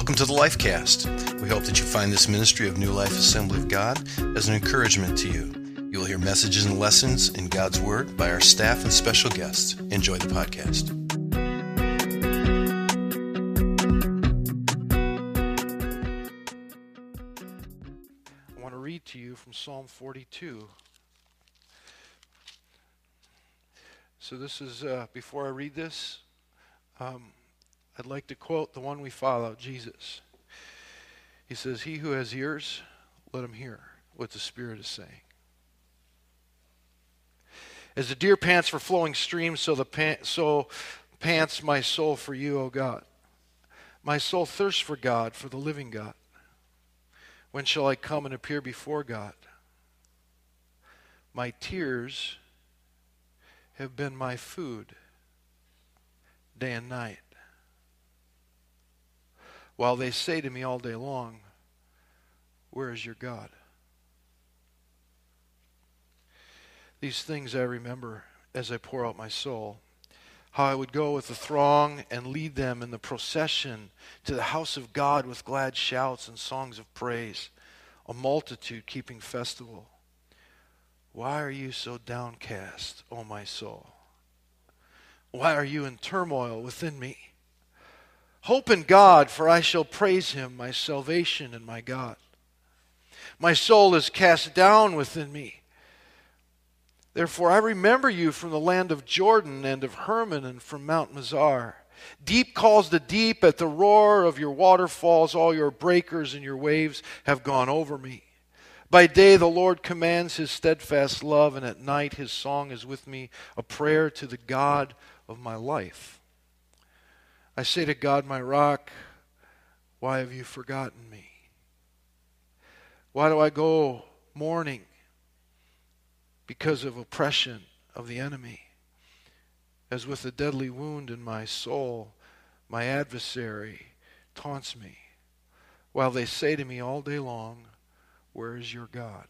Welcome to the Lifecast. We hope that you find this ministry of New Life Assembly of God as an encouragement to you. You will hear messages and lessons in God's Word by our staff and special guests. Enjoy the podcast. I want to read to you from Psalm 42. So this is, before I read this, I'd like to quote the one we follow, Jesus. He says, "He who has ears, let him hear what the Spirit is saying. As the deer pants for flowing streams, so pants my soul for you, O God. My soul thirsts for God, for the living God. When shall I come and appear before God? My tears have been my food day and night, while they say to me all day long, where is your God?" These things I remember as I pour out my soul, how I would go with the throng and lead them in the procession to the house of God with glad shouts and songs of praise, a multitude keeping festival. Why are you so downcast, O my soul? Why are you in turmoil within me? Hope in God, for I shall praise him, my salvation and my God. My soul is cast down within me. Therefore I remember you from the land of Jordan and of Hermon and from Mount Mizar. Deep calls to deep at the roar of your waterfalls. All your breakers and your waves have gone over me. By day the Lord commands his steadfast love, and at night his song is with me, a prayer to the God of my life. I say to God, my rock, why have you forgotten me? Why do I go mourning because of oppression of the enemy? As with a deadly wound in my soul, my adversary taunts me, while they say to me all day long, where is your God?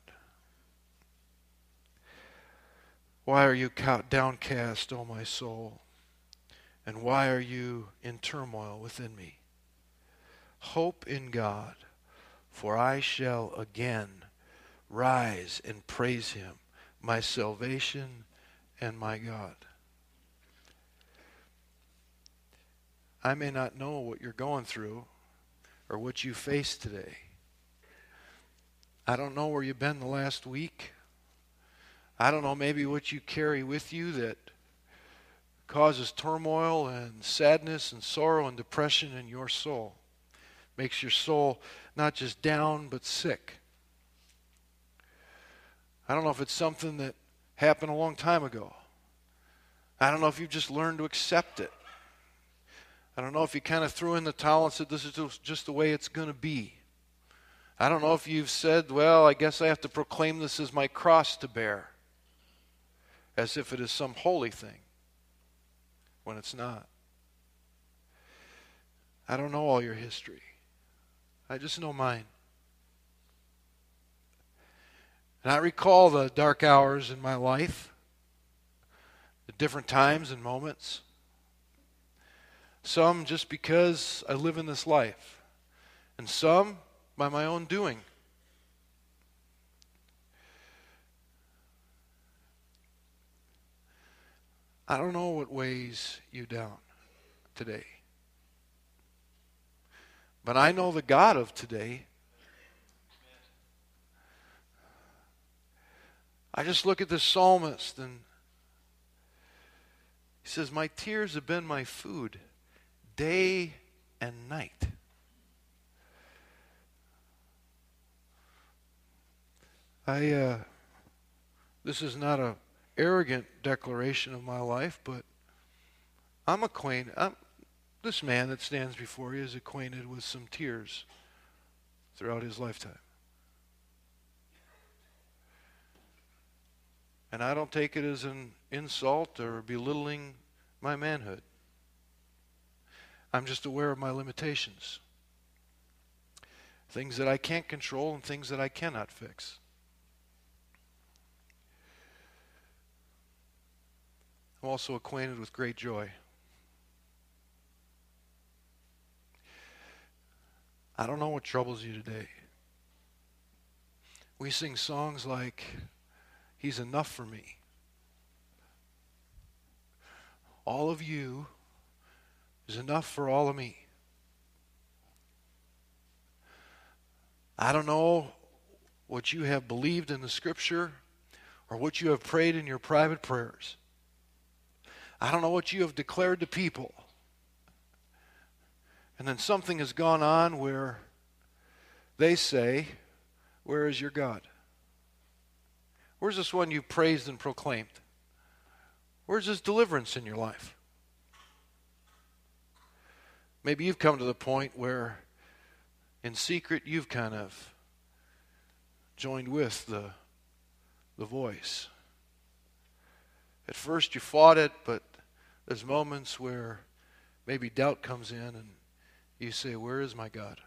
Why are you downcast, O my soul? And why are you in turmoil within me? Hope in God, for I shall again rise and praise him, my salvation and my God. I may not know what you're going through or what you face today. I don't know where you've been the last week. I don't know maybe what you carry with you that causes turmoil and sadness and sorrow and depression in your soul. Makes your soul not just down but sick. I don't know if it's something that happened a long time ago. I don't know if you've just learned to accept it. I don't know if you kind of threw in the towel and said, this is just the way it's going to be. I don't know if you've said, well, I guess I have to proclaim this as my cross to bear, as if it is some holy thing, when it's not. I don't know all your history. I just know mine. And I recall the dark hours in my life, the different times and moments. Some just because I live in this life, and some by my own doing. I don't know what weighs you down today. But I know the God of today. I just look at the psalmist and he says, my tears have been my food day and night. This is not a arrogant declaration of my life, but this man that stands before you is acquainted with some tears throughout his lifetime. And I don't take it as an insult or belittling my manhood. I'm just aware of my limitations. Things that I can't control and things that I cannot fix. I'm also acquainted with great joy. I don't know what troubles you today. We sing songs like, He's enough for me. All of you is enough for all of me. I don't know what you have believed in the Scripture or what you have prayed in your private prayers. I don't know what you have declared to people. And then something has gone on where they say, where is your God? Where's this one you praised and proclaimed? Where's this deliverance in your life? Maybe you've come to the point where in secret you've kind of joined with the voice. At first you fought it, but there's moments where maybe doubt comes in and you say, where is my God?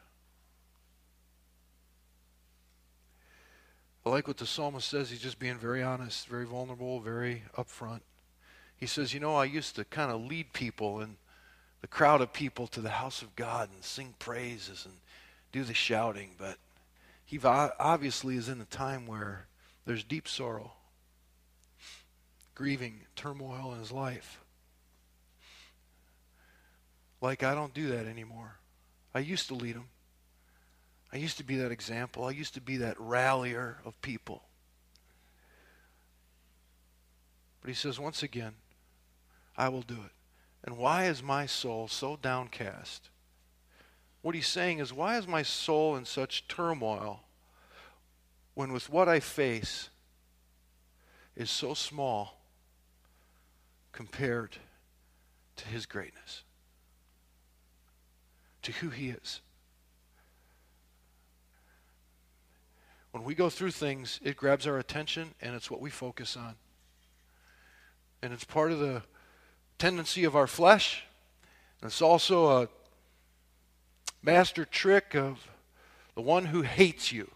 I like what the psalmist says. He's just being very honest, very vulnerable, very upfront. He says, I used to kind of lead people and the crowd of people to the house of God and sing praises and do the shouting, but he obviously is in a time where there's deep sorrow, grieving, turmoil in his life. Like, I don't do that anymore. I used to lead them. I used to be that example. I used to be that rallier of people. But he says, once again, I will do it. And why is my soul so downcast? What he's saying is, why is my soul in such turmoil when with what I face is so small compared to his greatness, to who he is? When we go through things, it grabs our attention, and it's what we focus on. And it's part of the tendency of our flesh. And it's also a master trick of the one who hates you.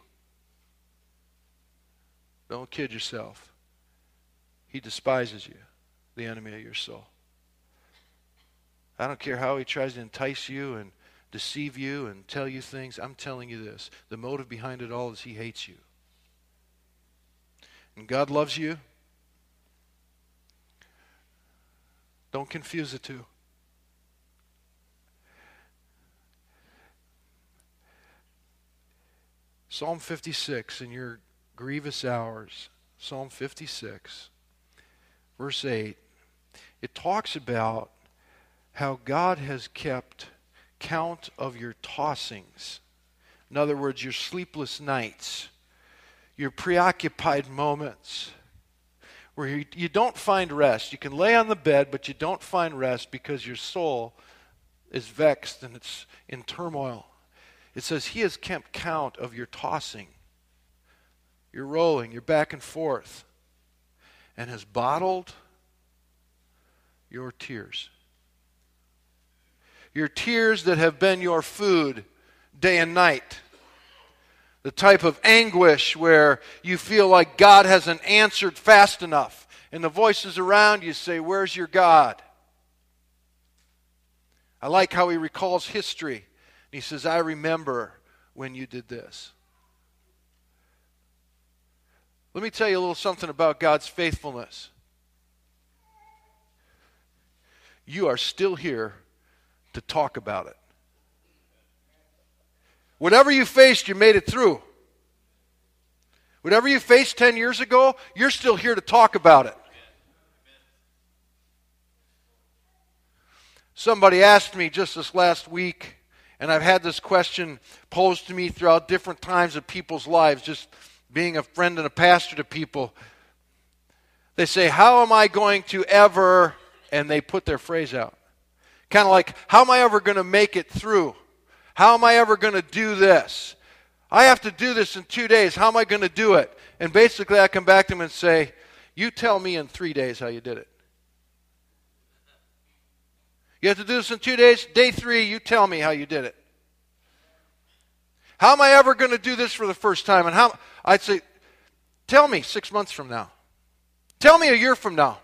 Don't kid yourself. He despises you, the enemy of your soul. I don't care how he tries to entice you and deceive you and tell you things. I'm telling you this. The motive behind it all is he hates you. And God loves you. Don't confuse the two. Psalm 56, in your grievous hours, Psalm 56, verse 8, it talks about how God has kept count of your tossings. In other words, your sleepless nights, your preoccupied moments, where you don't find rest. You can lay on the bed, but you don't find rest because your soul is vexed and it's in turmoil. It says he has kept count of your tossing, your rolling, your back and forth, and has bottled your tears. Your tears that have been your food day and night. The type of anguish where you feel like God hasn't answered fast enough. And the voices around you say, where's your God? I like how he recalls history. He says, I remember when you did this. Let me tell you a little something about God's faithfulness. You are still here to talk about it. Whatever you faced, you made it through. Whatever you faced 10 years ago, you're still here to talk about it. Somebody asked me just this last week, and I've had this question posed to me throughout different times of people's lives, just being a friend and a pastor to people. They say, how am I going to ever, and they put their phrase out. Kind of like, how am I ever going to make it through? How am I ever going to do this? I have to do this in 2 days. How am I going to do it? And basically I come back to them and say, you tell me in 3 days how you did it. You have to do this in 2 days. Day 3, you tell me how you did it. How am I ever going to do this for the first time? And how? I'd say, tell me 6 months from now. Tell me a year from now.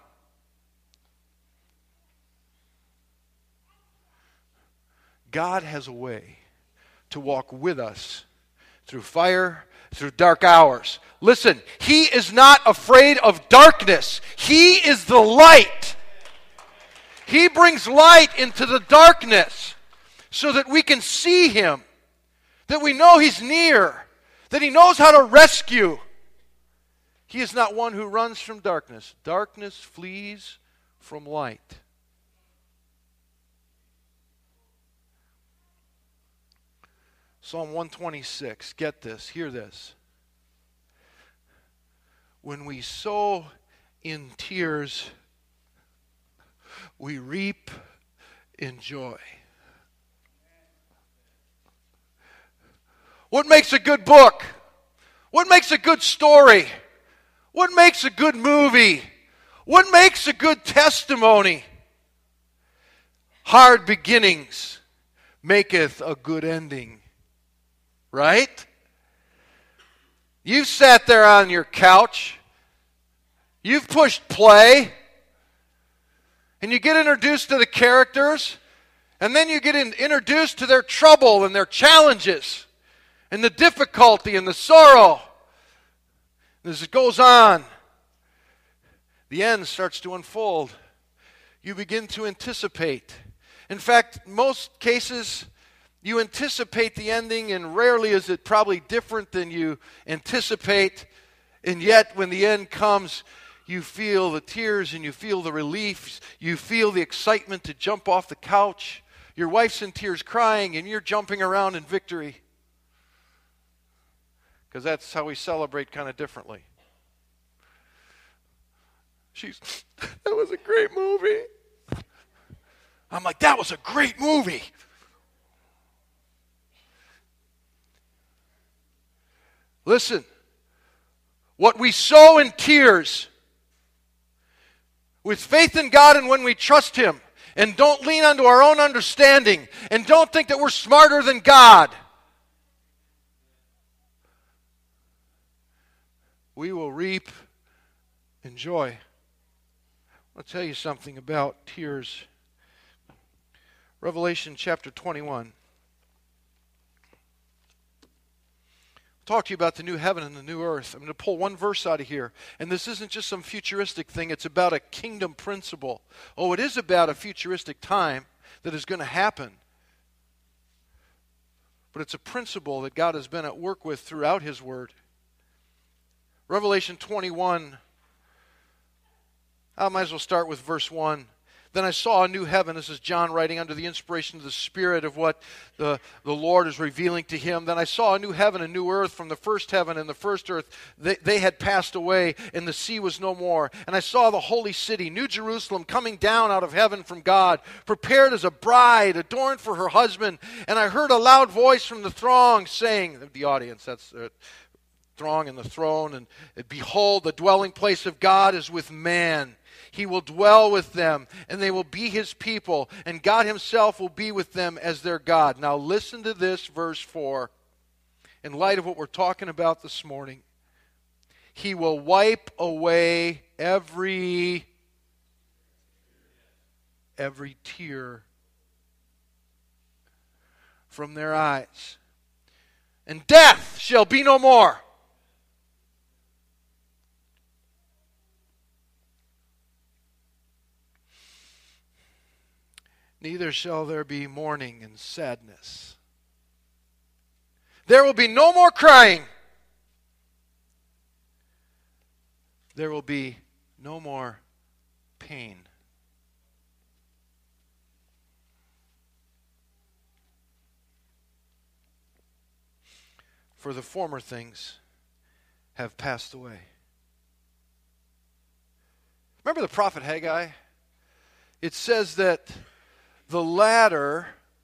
God has a way to walk with us through fire, through dark hours. Listen, He is not afraid of darkness. He is the light. He brings light into the darkness so that we can see Him, that we know He's near, that He knows how to rescue. He is not one who runs from darkness. Darkness flees from light. Psalm 126, get this, hear this. When we sow in tears, we reap in joy. What makes a good book? What makes a good story? What makes a good movie? What makes a good testimony? Hard beginnings maketh a good ending. Right? You've sat there on your couch. You've pushed play. And you get introduced to the characters. And then you get introduced to their trouble and their challenges. And the difficulty and the sorrow. As it goes on, the end starts to unfold. You begin to anticipate. In fact, most cases, you anticipate the ending, and rarely is it probably different than you anticipate. And yet, when the end comes, you feel the tears and you feel the relief. You feel the excitement to jump off the couch. Your wife's in tears crying, and you're jumping around in victory. Because that's how we celebrate kind of differently. That was a great movie. I'm like, that was a great movie. Listen, what we sow in tears, with faith in God and when we trust Him, and don't lean onto our own understanding, and don't think that we're smarter than God, we will reap in joy. I'll tell you something about tears. Revelation chapter 21. I'll talk to you about the new heaven and the new earth. I'm going to pull one verse out of here. And this isn't just some futuristic thing. It's about a kingdom principle. Oh, it is about a futuristic time that is going to happen. But it's a principle that God has been at work with throughout His Word. Revelation 21, I might as well start with verse 1. Then I saw a new heaven. This is John writing under the inspiration of the Spirit of what the Lord is revealing to him. Then I saw a new heaven and new earth, from the first heaven and the first earth. They had passed away, and the sea was no more. And I saw the holy city, New Jerusalem, coming down out of heaven from God, prepared as a bride, adorned for her husband. And I heard a loud voice from the throng saying, the audience, that's throng and the throne, and behold, the dwelling place of God is with man. He will dwell with them, and they will be His people, and God Himself will be with them as their God. Now listen to this, verse 4, in light of what we're talking about this morning. He will wipe away every tear from their eyes, and death shall be no more. Neither shall there be mourning and sadness. There will be no more crying. There will be no more pain. For the former things have passed away. Remember the prophet Haggai? It says that the later,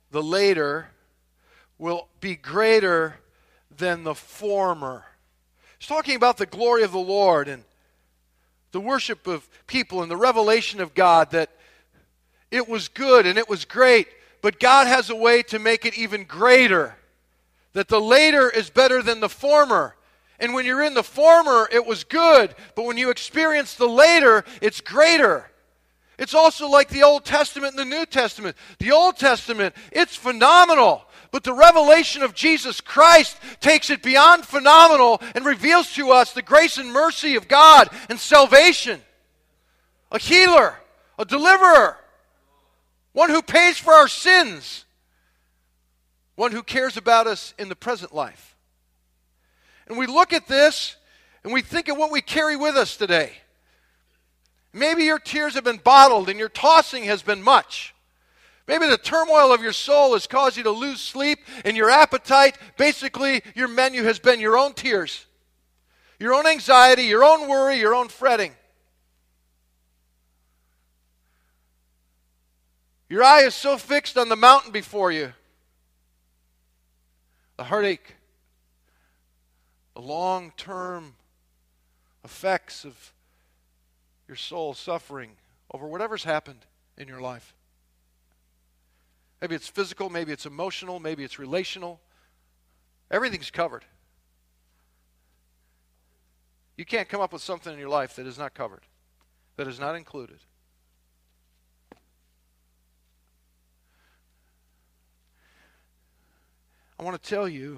will be greater than the former. It's talking about the glory of the Lord and the worship of people and the revelation of God, that it was good and it was great, but God has a way to make it even greater. That the later is better than the former. And when you're in the former, it was good, but when you experience the later, it's greater. It's also like the Old Testament and the New Testament. The Old Testament, it's phenomenal. But the revelation of Jesus Christ takes it beyond phenomenal and reveals to us the grace and mercy of God and salvation. A healer, a deliverer, one who pays for our sins, one who cares about us in the present life. And we look at this and we think of what we carry with us today. Maybe your tears have been bottled and your tossing has been much. Maybe the turmoil of your soul has caused you to lose sleep, and your appetite, basically your menu has been your own tears, your own anxiety, your own worry, your own fretting. Your eye is so fixed on the mountain before you. The heartache, the long-term effects of your soul suffering over whatever's happened in your life. Maybe it's physical, maybe it's emotional, maybe it's relational. Everything's covered. You can't come up with something in your life that is not covered, that is not included. I want to tell you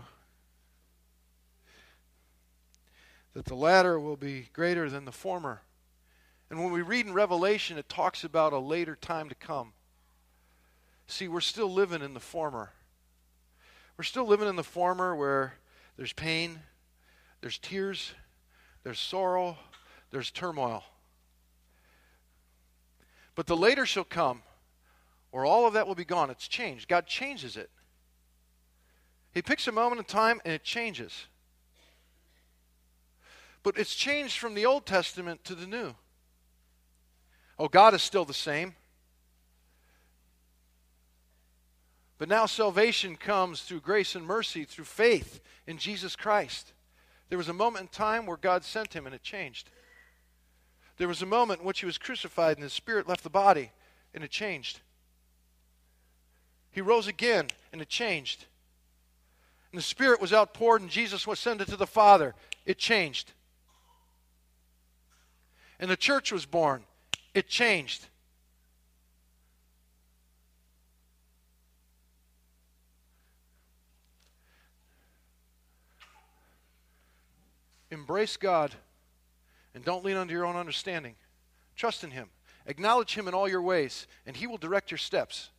that the latter will be greater than the former. And when we read in Revelation, it talks about a later time to come. See, we're still living in the former. We're still living in the former where there's pain, there's tears, there's sorrow, there's turmoil. But the later shall come, where all of that will be gone. It's changed. God changes it. He picks a moment in time and it changes. But it's changed from the Old Testament to the New. Oh, God is still the same. But now salvation comes through grace and mercy, through faith in Jesus Christ. There was a moment in time where God sent him and it changed. There was a moment in which he was crucified and his spirit left the body and it changed. He rose again and it changed. And the Spirit was outpoured and Jesus was ascended to the Father. It changed. And the church was born. It changed. Embrace God and don't lean onto your own understanding. Trust in Him. Acknowledge Him in all your ways and He will direct your steps.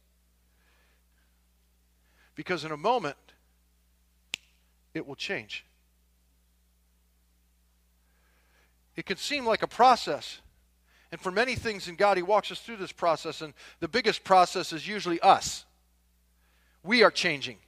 Because in a moment, it will change. It can seem like a process. And for many things in God, He walks us through this process. And the biggest process is usually us. We are changing.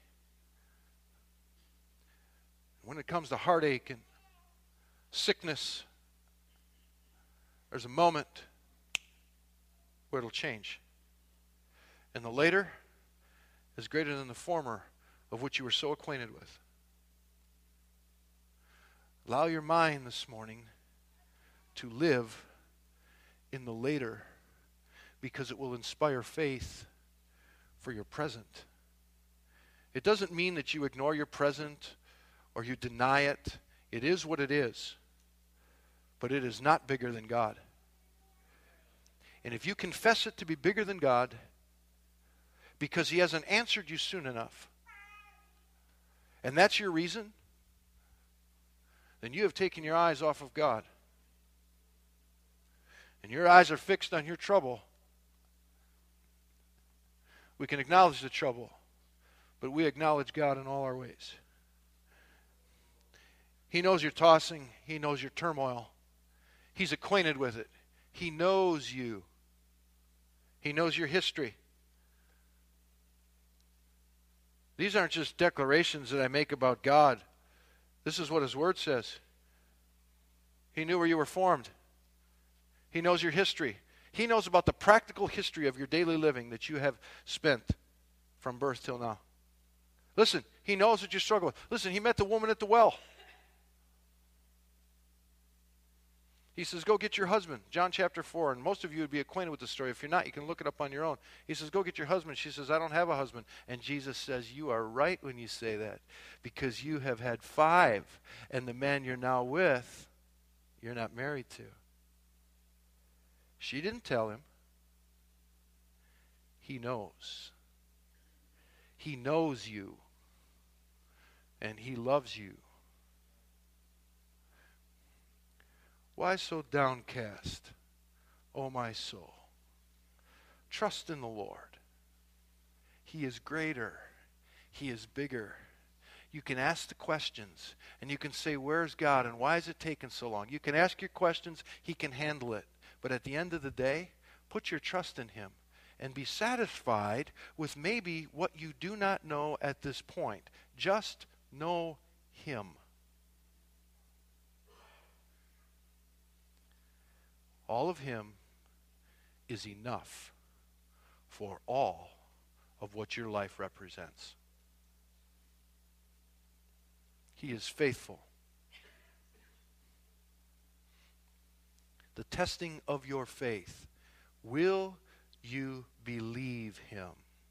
When it comes to heartache and sickness, there's a moment where it'll change. And the later is greater than the former of which you were so acquainted with. Allow your mind this morning to live in the later because it will inspire faith for your present. It doesn't mean that you ignore your present or you deny it. It is what it is. But it is not bigger than God. And if you confess it to be bigger than God because He hasn't answered you soon enough, and that's your reason, then you have taken your eyes off of God. And your eyes are fixed on your trouble. We can acknowledge the trouble, but we acknowledge God in all our ways. He knows your tossing. He knows your turmoil. He's acquainted with it. He knows you. He knows your history. These aren't just declarations that I make about God. This is what His Word says. He knew where you were formed. He knows your history. He knows about the practical history of your daily living that you have spent from birth till now. Listen, He knows what you struggle with. Listen, He met the woman at the well. He says, go get your husband. John chapter 4. And most of you would be acquainted with the story. If you're not, you can look it up on your own. He says, go get your husband. She says, I don't have a husband. And Jesus says, you are right when you say that. Because you have had 5. And the man you're now with, you're not married to. She didn't tell him. He knows. He knows you. and He loves you. Why so downcast, O my soul? Trust in the Lord. He is greater. He is bigger. You can ask the questions, and you can say, where's God, and why is it taking so long? You can ask your questions. He can handle it. But at the end of the day, put your trust in Him and be satisfied with maybe what you do not know at this point. Just know Him. All of Him is enough for all of what your life represents. He is faithful. The testing of your faith. Will you believe Him?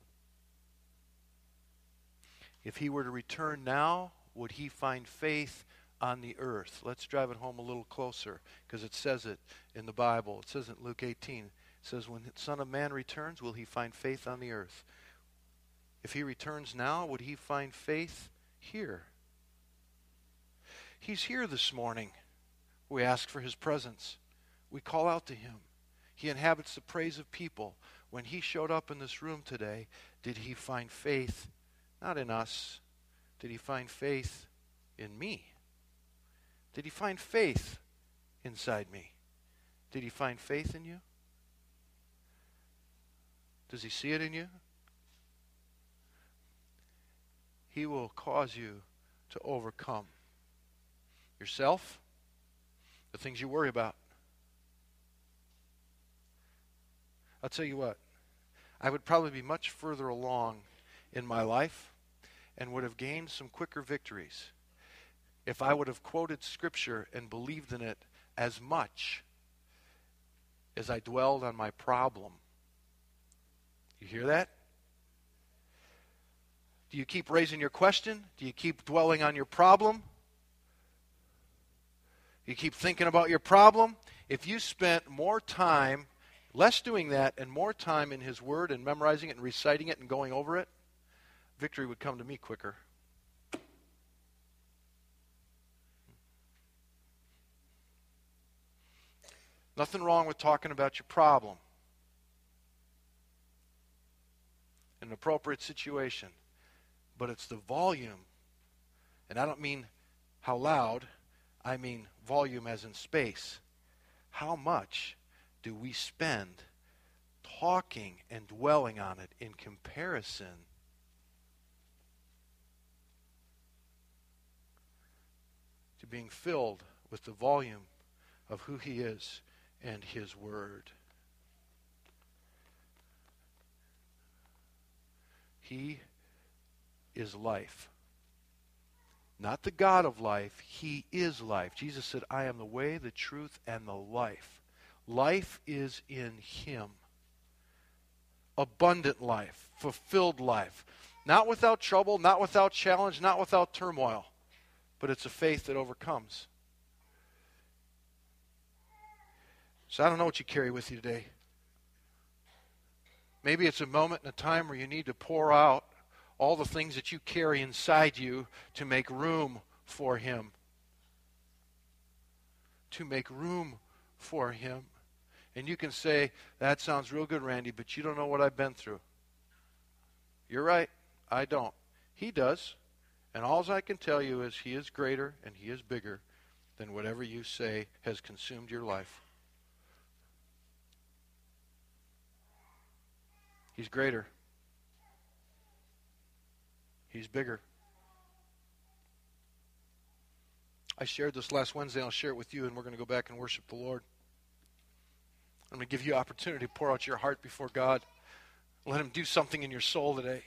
If He were to return now, would He find faith on the earth? Let's drive it home a little closer, because it says it in the Bible. It says in Luke 18, it says, when the Son of Man returns, will He find faith on the earth? If He returns now, would He find faith here? He's here this morning. We ask for His presence. We call out to Him. He inhabits the praise of people. When He showed up in this room today, did He find faith, not in us, did He find faith in me? Did He find faith inside me? Did He find faith in you? Does He see it in you? He will cause you to overcome yourself, the things you worry about. I'll tell you what, I would probably be much further along in my life and would have gained some quicker victories if I would have quoted Scripture and believed in it as much as I dwelled on my problem. You hear that? Do you keep raising your question? Do you keep dwelling on your problem? You keep thinking about your problem? If you spent more time, less doing that, and more time in His Word and memorizing it and reciting it and going over it, victory would come to me quicker. Nothing wrong with talking about your problem in an appropriate situation. But it's the volume, and I don't mean how loud, I mean volume as in space. How much do we spend talking and dwelling on it in comparison to being filled with the volume of who He is and His Word? He is life. Not the God of life. He is life. Jesus said, I am the way, the truth, and the life. Life is in Him. Abundant life. Fulfilled life. Not without trouble, not without challenge, not without turmoil. But it's a faith that overcomes. So I don't know what you carry with you today. Maybe it's a moment and a time where you need to pour out all the things that you carry inside you to make room for Him. To make room for Him. And you can say, that sounds real good, Randy, but you don't know what I've been through. You're right, I don't. He does. And all I can tell you is He is greater and He is bigger than whatever you say has consumed your life. He's greater. He's bigger. I shared this last Wednesday. I'll share it with you, and we're going to go back and worship the Lord. I'm going to give you opportunity to pour out your heart before God. Let Him do something in your soul today.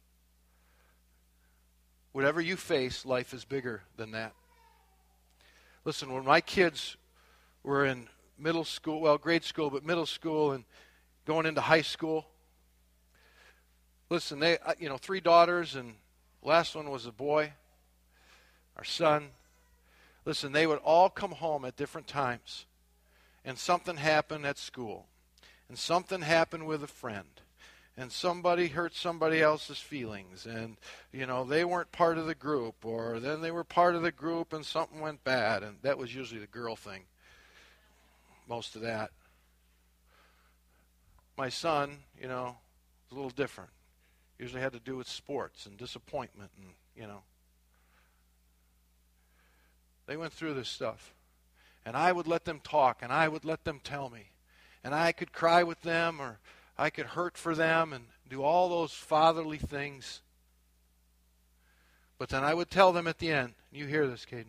Whatever you face, life is bigger than that. Listen, when my kids were in middle school, well, grade school, but middle school and going into high school, listen, they, 3 daughters, and last one was a boy, our son. Listen, they would all come home at different times, and something happened at school, and something happened with a friend, and somebody hurt somebody else's feelings, and they weren't part of the group, or then they were part of the group and something went bad, and that was usually the girl thing, most of that. My son, was a little different. Usually had to do with sports and disappointment, and they went through this stuff, and I would let them talk, and I would let them tell me, and I could cry with them, or I could hurt for them and do all those fatherly things. But then I would tell them at the end, you hear this, Caden.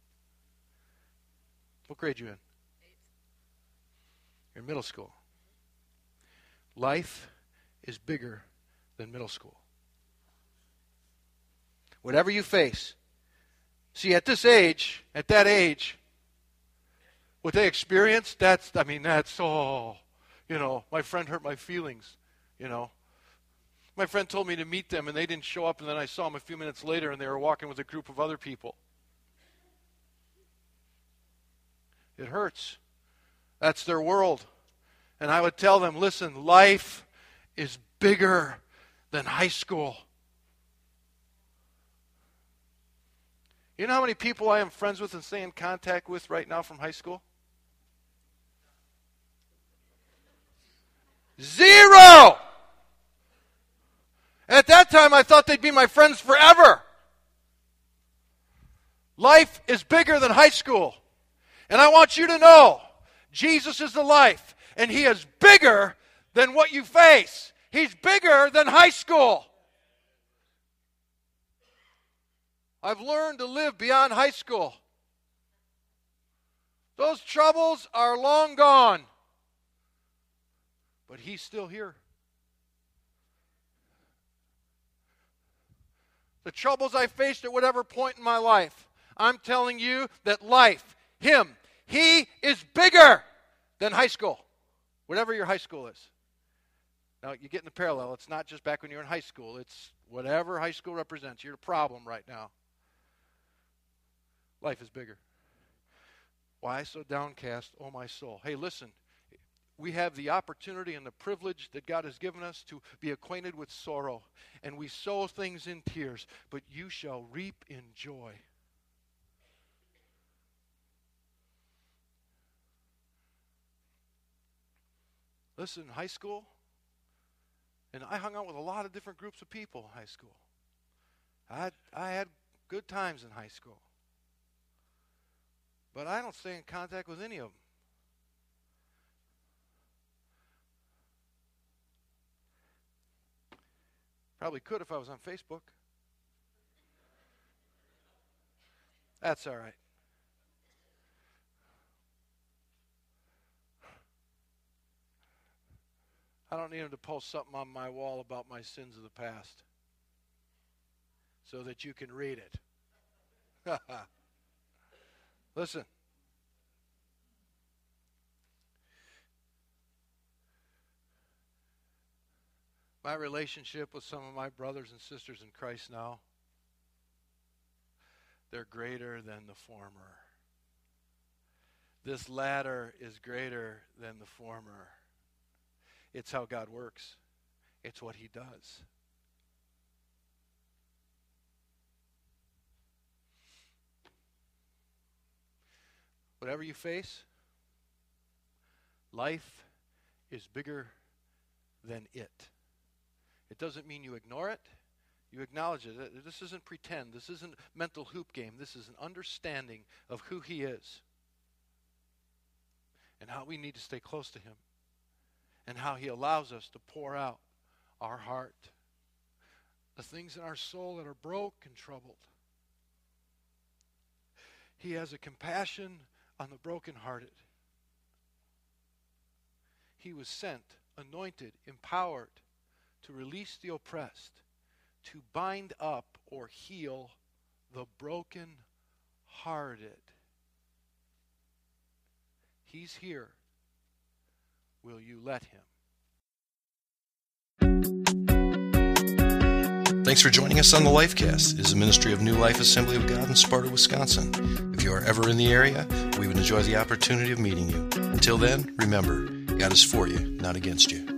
What grade you in? 8th. You're in middle school. Life is bigger than middle school. Whatever you face. See, at that age, what they experience, that's my friend hurt my feelings, My friend told me to meet them, and they didn't show up, and then I saw them a few minutes later, and they were walking with a group of other people. It hurts. That's their world. And I would tell them, listen, life is bigger than high school. You know how many people I am friends with and stay in contact with right now from high school? 0! At that time, I thought they'd be my friends forever. Life is bigger than high school. And I want you to know, Jesus is the life, and He is bigger than what you face. He's bigger than high school. I've learned to live beyond high school. Those troubles are long gone. But He's still here. The troubles I faced at whatever point in my life, I'm telling you that life, Him, He is bigger than high school. Whatever your high school is. Now, you get in the parallel. It's not just back when you're in high school. It's whatever high school represents. You're the problem right now. Life is bigger. Why so downcast, O my soul? Hey, listen. We have the opportunity and the privilege that God has given us to be acquainted with sorrow. And we sow things in tears, but you shall reap in joy. Listen, high school, and I hung out with a lot of different groups of people in high school. I had good times in high school. But I don't stay in contact with any of them. Probably could if I was on Facebook. That's all right. I don't need him to post something on my wall about my sins of the past so that you can read it. Listen. My relationship with some of my brothers and sisters in Christ now, they're greater than the former. This latter is greater than the former. It's how God works. It's what He does. Whatever you face, life is bigger than it. It doesn't mean you ignore it. You acknowledge it. This isn't pretend. This isn't mental hoop game. This is an understanding of who He is and how we need to stay close to Him and how He allows us to pour out our heart, the things in our soul that are broke and troubled. He has a compassion on the brokenhearted. He was sent, anointed, empowered to release the oppressed, to bind up or heal the brokenhearted. He's here. Will you let Him? Thanks for joining us on the Lifecast. It is a ministry of New Life Assembly of God in Sparta, Wisconsin. If you are ever in the area, we would enjoy the opportunity of meeting you. Until then, remember, God is for you, not against you.